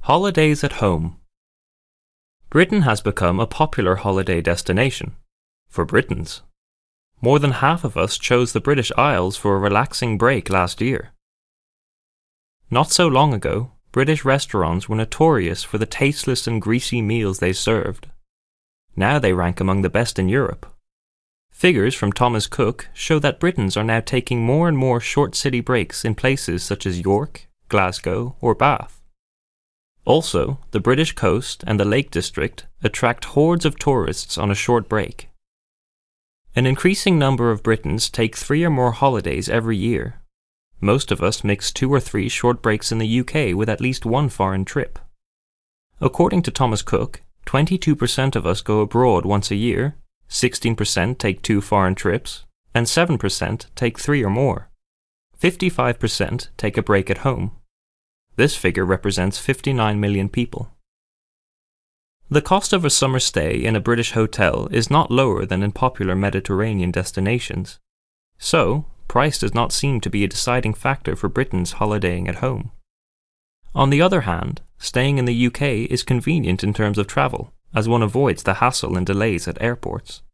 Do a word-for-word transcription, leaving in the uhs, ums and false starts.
Holidays at home. Britain has become a popular holiday destination for Britons. More than half of us chose the British Isles for a relaxing break last year. Not so long ago, British restaurants were notorious for the tasteless and greasy meals they served. Now they rank among the best in Europe. Figures from Thomas Cook show that Britons are now taking more and more short city breaks in places such as York, Glasgow, or Bath. Also, the British coast and the Lake District attract hordes of tourists on a short break. An increasing number of Britons take three or more holidays every year. Most of us mix two or three short breaks in the U K with at least one foreign trip. According to Thomas Cook, twenty-two percent of us go abroad once a year, sixteen percent take two foreign trips, and seven percent take three or more. fifty-five percent take a break at home. This figure represents fifty-nine million people. The cost of a summer stay in a British hotel is not lower than in popular Mediterranean destinations. So, price does not seem to be a deciding factor for Britons holidaying at home. On the other hand, staying in the U K is convenient in terms of travel, as one avoids the hassle and delays at airports.